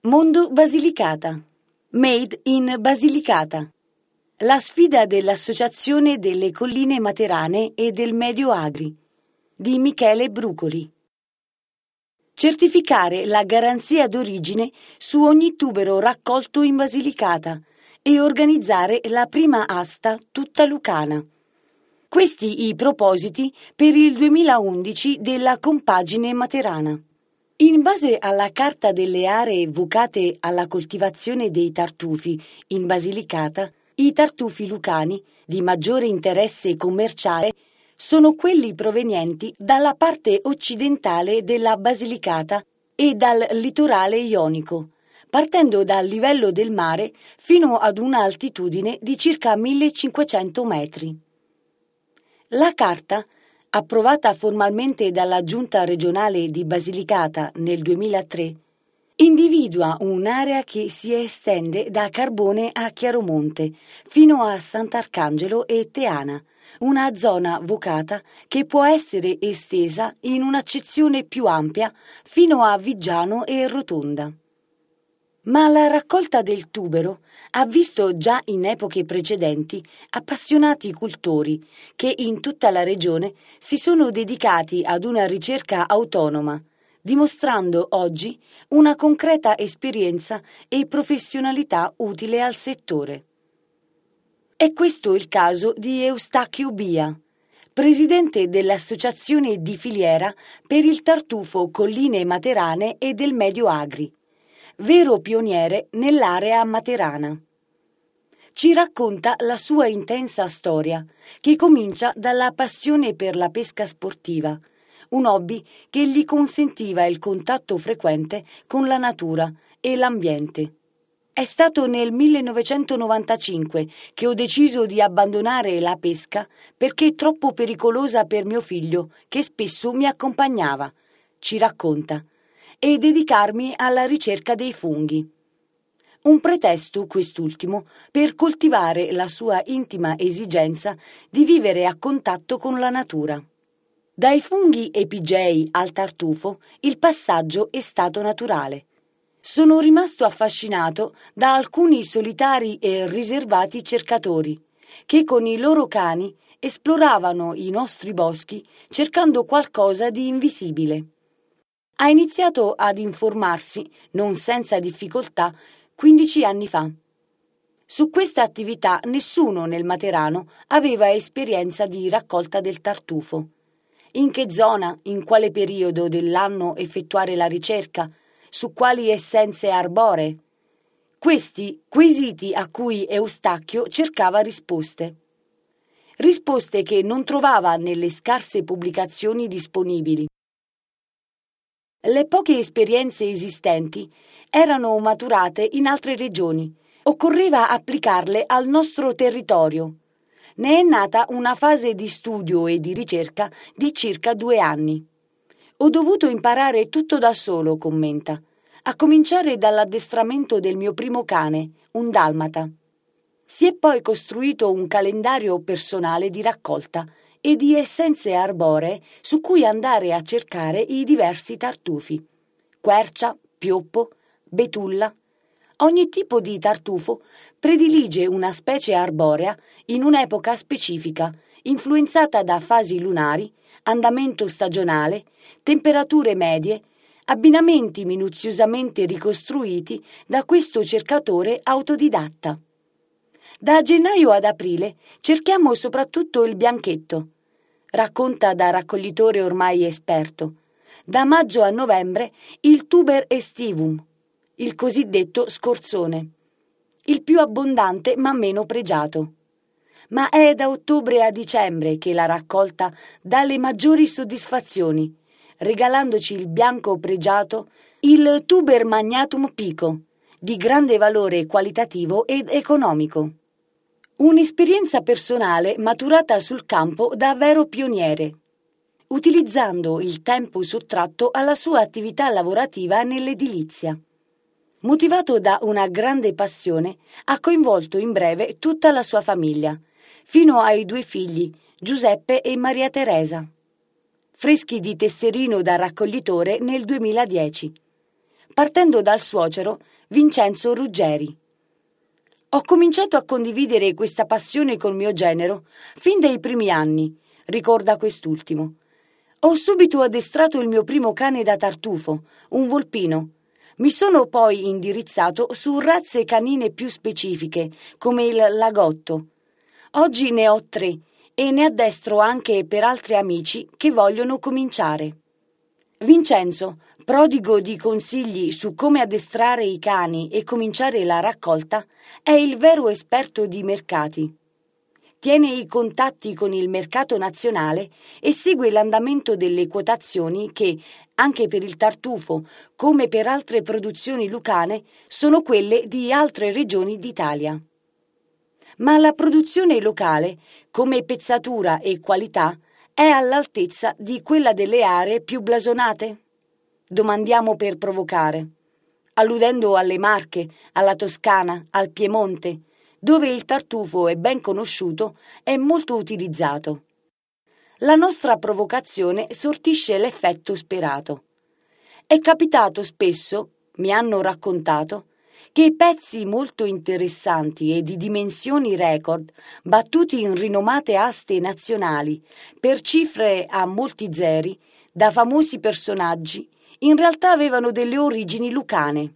Mondo Basilicata. Made in Basilicata. La sfida dell'Associazione delle Colline Materane e del Medio Agri di Michele Brucoli. Certificare la garanzia d'origine su ogni tubero raccolto in Basilicata e organizzare la prima asta tutta lucana. Questi i propositi per il 2011 della compagine materana. In base alla Carta delle aree vocate alla coltivazione dei tartufi in Basilicata, i tartufi lucani di maggiore interesse commerciale sono quelli provenienti dalla parte occidentale della Basilicata e dal litorale ionico, partendo dal livello del mare fino ad una altitudine di circa 1500 metri. La carta, approvata formalmente dalla Giunta regionale di Basilicata nel 2003, individua un'area che si estende da Carbone a Chiaromonte fino a Sant'Arcangelo e Teana, una zona vocata che può essere estesa in un'accezione più ampia fino a Viggiano e Rotonda. Ma la raccolta del tubero ha visto già in epoche precedenti appassionati cultori che in tutta la regione si sono dedicati ad una ricerca autonoma, dimostrando oggi una concreta esperienza e professionalità utile al settore. È questo il caso di Eustachio Bia, presidente dell'Associazione di filiera per il tartufo Colline Materane e del Medio Agri, vero pioniere nell'area materana. Ci racconta la sua intensa storia, che comincia dalla passione per la pesca sportiva, un hobby che gli consentiva il contatto frequente con la natura e l'ambiente. È stato nel 1995 che ho deciso di abbandonare la pesca perché troppo pericolosa per mio figlio, che spesso mi accompagnava, ci racconta, e dedicarmi alla ricerca dei funghi. Un pretesto, quest'ultimo, per coltivare la sua intima esigenza di vivere a contatto con la natura. Dai funghi epigei al tartufo il passaggio è stato naturale. Sono rimasto affascinato da alcuni solitari e riservati cercatori che con i loro cani esploravano i nostri boschi cercando qualcosa di invisibile. Ha iniziato ad informarsi, non senza difficoltà, 15 anni fa. Su questa attività nessuno nel Materano aveva esperienza di raccolta del tartufo. In che zona, in quale periodo dell'anno effettuare la ricerca, su quali essenze arboree? Questi quesiti a cui Eustachio cercava risposte. Risposte che non trovava nelle scarse pubblicazioni disponibili. Le poche esperienze esistenti erano maturate in altre regioni. Occorreva applicarle al nostro territorio. Ne è nata una fase di studio e di ricerca di circa 2 anni. Ho dovuto imparare tutto da solo, commenta, a cominciare dall'addestramento del mio primo cane, un dalmata. Si è poi costruito un calendario personale di raccolta e di essenze arboree su cui andare a cercare i diversi tartufi. Quercia, pioppo, betulla. Ogni tipo di tartufo predilige una specie arborea in un'epoca specifica, influenzata da fasi lunari, andamento stagionale, temperature medie, abbinamenti minuziosamente ricostruiti da questo cercatore autodidatta. Da gennaio ad aprile cerchiamo soprattutto il bianchetto, racconta da raccoglitore ormai esperto. Da maggio a novembre il tuber estivum, il cosiddetto scorzone, il più abbondante ma meno pregiato. Ma è da ottobre a dicembre che la raccolta dà le maggiori soddisfazioni, regalandoci il bianco pregiato, il tuber magnatum pico, di grande valore qualitativo ed economico. Un'esperienza personale maturata sul campo da vero pioniere, utilizzando il tempo sottratto alla sua attività lavorativa nell'edilizia. Motivato da una grande passione, ha coinvolto in breve tutta la sua famiglia, fino ai 2 figli, Giuseppe e Maria Teresa. Freschi di tesserino da raccoglitore nel 2010. partendo dal suocero Vincenzo Ruggeri. Ho cominciato a condividere questa passione col mio genero fin dai primi anni, ricorda quest'ultimo. Ho subito addestrato il mio primo cane da tartufo, un volpino. Mi sono poi indirizzato su razze canine più specifiche, come il lagotto. Oggi ne ho 3 e ne addestro anche per altri amici che vogliono cominciare. Vincenzo, prodigo di consigli su come addestrare i cani e cominciare la raccolta, è il vero esperto di mercati. Tiene i contatti con il mercato nazionale e segue l'andamento delle quotazioni che, anche per il tartufo, come per altre produzioni lucane, sono quelle di altre regioni d'Italia. Ma la produzione locale, come pezzatura e qualità, è all'altezza di quella delle aree più blasonate? Domandiamo per provocare, alludendo alle Marche, alla Toscana, al Piemonte, dove il tartufo è ben conosciuto e molto utilizzato. La nostra provocazione sortisce l'effetto sperato. È capitato spesso, mi hanno raccontato, che pezzi molto interessanti e di dimensioni record, battuti in rinomate aste nazionali, per cifre a molti zeri, da famosi personaggi, in realtà avevano delle origini lucane.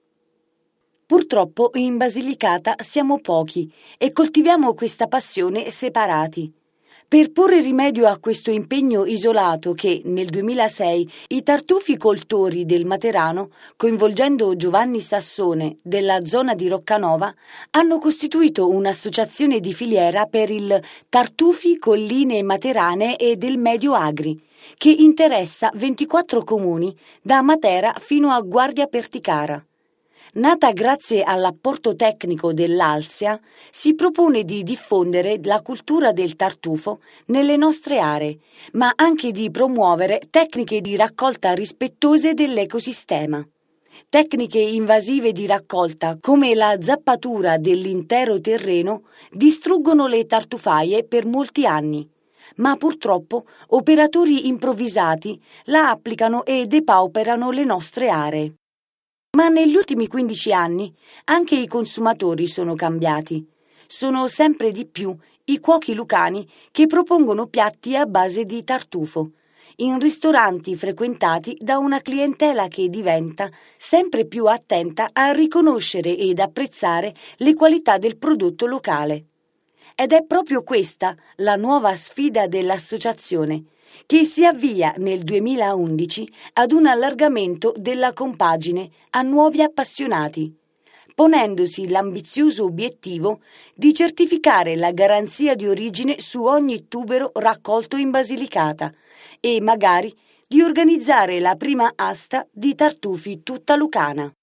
Purtroppo in Basilicata siamo pochi e coltiviamo questa passione separati. Per porre rimedio a questo impegno isolato che, nel 2006, i tartufi coltori del Materano, coinvolgendo Giovanni Sassone della zona di Roccanova, hanno costituito un'associazione di filiera per il Tartufi Colline Materane e del Medio Agri, che interessa 24 comuni, da Matera fino a Guardia Perticara. Nata grazie all'apporto tecnico dell'Alsia, si propone di diffondere la cultura del tartufo nelle nostre aree, ma anche di promuovere tecniche di raccolta rispettose dell'ecosistema. Tecniche invasive di raccolta, come la zappatura dell'intero terreno, distruggono le tartufaie per molti anni, ma purtroppo operatori improvvisati la applicano e depauperano le nostre aree. Ma negli ultimi 15 anni anche i consumatori sono cambiati. Sono sempre di più i cuochi lucani che propongono piatti a base di tartufo, in ristoranti frequentati da una clientela che diventa sempre più attenta a riconoscere ed apprezzare le qualità del prodotto locale. Ed è proprio questa la nuova sfida dell'associazione, che si avvia nel 2011 ad un allargamento della compagine a nuovi appassionati, ponendosi l'ambizioso obiettivo di certificare la garanzia di origine su ogni tubero raccolto in Basilicata e magari di organizzare la prima asta di tartufi tutta lucana.